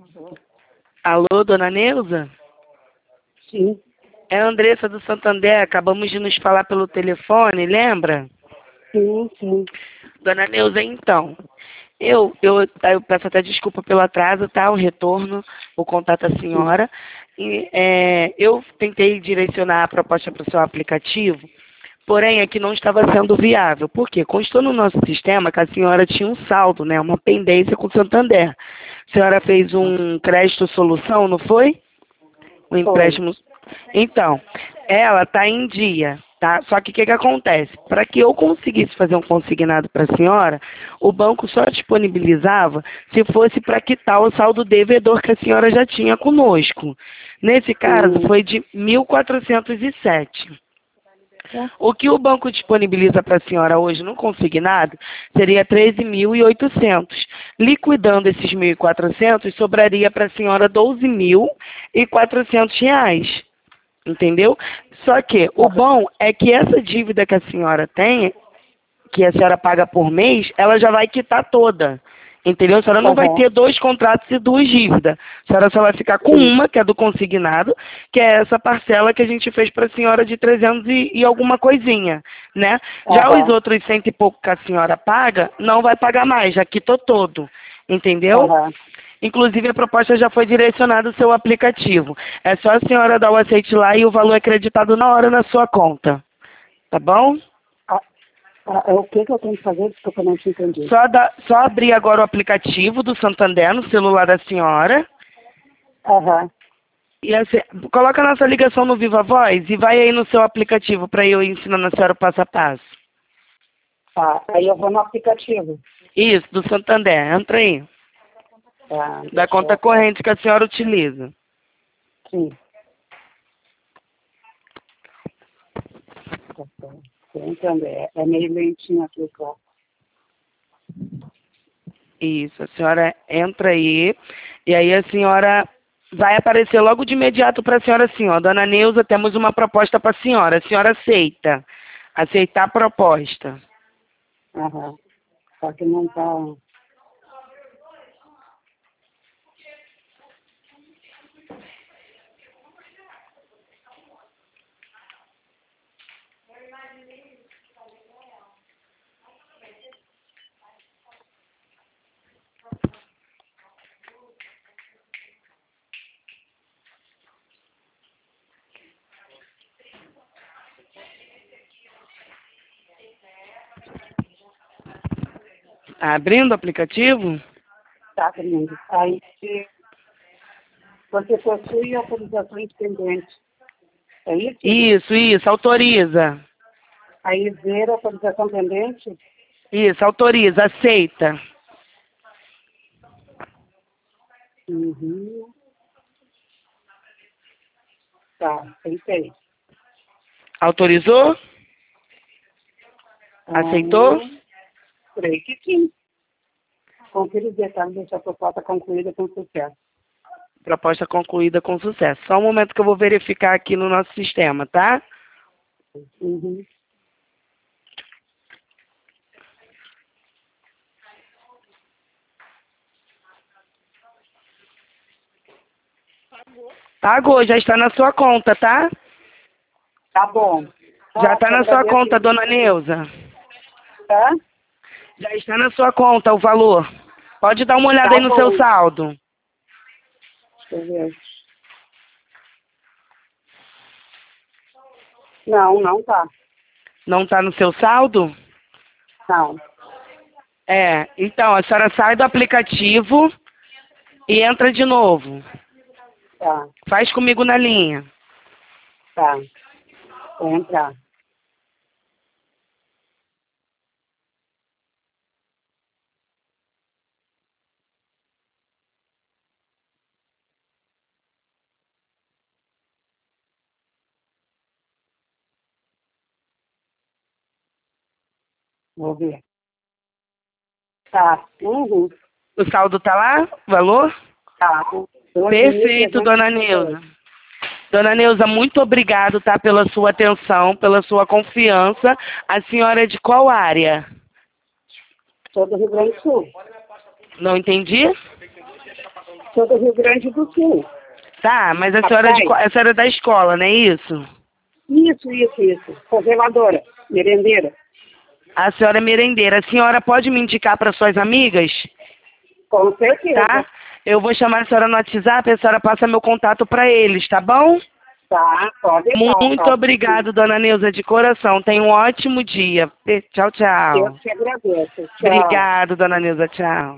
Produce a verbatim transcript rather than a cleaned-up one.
Alô, dona Neuza? Sim. É a Andressa do Santander, acabamos de nos falar pelo telefone, lembra? Sim, sim. Dona Neuza, então, eu, eu, tá, eu peço até desculpa pelo atraso, tá? O retorno, o contato da Sim. senhora. E, é, eu tentei direcionar a proposta para o seu aplicativo, porém aqui não estava sendo viável. Por quê? Constou no nosso sistema que a senhora tinha um saldo, né? Uma pendência com o Santander. A senhora fez um crédito solução, não foi? O Foi. empréstimo. Então, ela está em dia, tá? Só que o que, que acontece? Para que eu conseguisse fazer um consignado para a senhora, o banco só disponibilizava se fosse para quitar o saldo devedor que a senhora já tinha conosco. Nesse caso, Hum. foi de mil quatrocentos e sete. É. O que o banco disponibiliza para a senhora hoje no consignado seria treze mil e oitocentos. Liquidando esses mil e quatrocentos, sobraria para a senhora doze mil e quatrocentos reais. Entendeu? Só que o bom é que essa dívida que a senhora tem, que a senhora paga por mês, ela já vai quitar toda. Entendeu? A senhora não vai Aham. ter dois contratos e duas dívidas. A senhora só vai ficar com Sim. uma, que é do consignado, que é essa parcela que a gente fez para a senhora de trezentos e, e alguma coisinha, né? Já os Aham. outros cento e pouco que a senhora paga, não vai pagar mais, já quitou todo. Entendeu? Aham. Inclusive, a proposta já foi direcionada ao seu aplicativo. É só a senhora dar o aceite lá e o valor é creditado na hora na sua conta. Tá bom? Ah, ah, o que que eu tenho que fazer? Desculpa, eu não te entendi. Só, dá, só abrir agora o aplicativo do Santander no celular da senhora. Aham. E assim, coloca a nossa ligação no Viva Voz e vai aí no seu aplicativo para eu ensinar a senhora o passo a passo. Tá. Aí eu vou no aplicativo. Isso, do Santander. Entra aí. Tá. Da Deixa eu conta até. corrente que a senhora utiliza. Sim. Tá bom. Tô entrando. É, é meio lentinho aqui, claro. Isso, a senhora entra aí e aí a senhora vai aparecer logo de imediato para a senhora assim, ó, dona Neuza, temos uma proposta para a senhora. A senhora aceita? Aceitar a proposta. Aham. Só que não tá... Tá abrindo o aplicativo? Tá abrindo. Aí você possui autorizações pendentes. É isso? Isso, isso, autoriza. Aí ver a autorização pendente. Isso, autoriza, aceita. Uhum. Tá, aceitei. Autorizou? Aceitou? Aham. Creio que sim. Confira os detalhes dessa proposta concluída com sucesso. Proposta concluída com sucesso. Só um momento que eu vou verificar aqui no nosso sistema, tá? Uhum. Pagou, já está na sua conta, tá? Tá bom. Já Ah, está te na sua agradeço conta, dona muito. Neuza. Tá? Já está na sua conta o valor. Pode dar uma olhada aí Tá no seu bom. saldo. Deixa eu ver. Não, não tá. Não está no seu saldo? Não. É, então a senhora sai do aplicativo e entra de novo. Tá, Faz comigo na linha. tá. Vou entrar. Vou ver. Tá. Uhum. O saldo tá lá? Valor? Tá. doze mil Perfeito, trezentos e dona vinte e dois. Neuza. Dona Neuza, muito obrigado, tá, pela sua atenção, pela sua confiança. A senhora é de qual área? Sou do Rio Grande do Sul. Não entendi? Sou do Rio Grande do Sul. Tá, mas a senhora, é de, Rapaz. a senhora é da escola, não é isso? Isso, isso, isso. Conservadora, merendeira. A senhora é merendeira. A senhora pode me indicar para suas amigas? Com certeza. Tá? Eu vou chamar a senhora no WhatsApp, a senhora passa meu contato para eles, tá bom? Tá, pode deixar. Muito Pode. obrigado, dona Neuza, de coração. Tenha um ótimo dia. Tchau, Eu tchau. te agradeço. Tchau. Obrigado, dona Neuza. Tchau.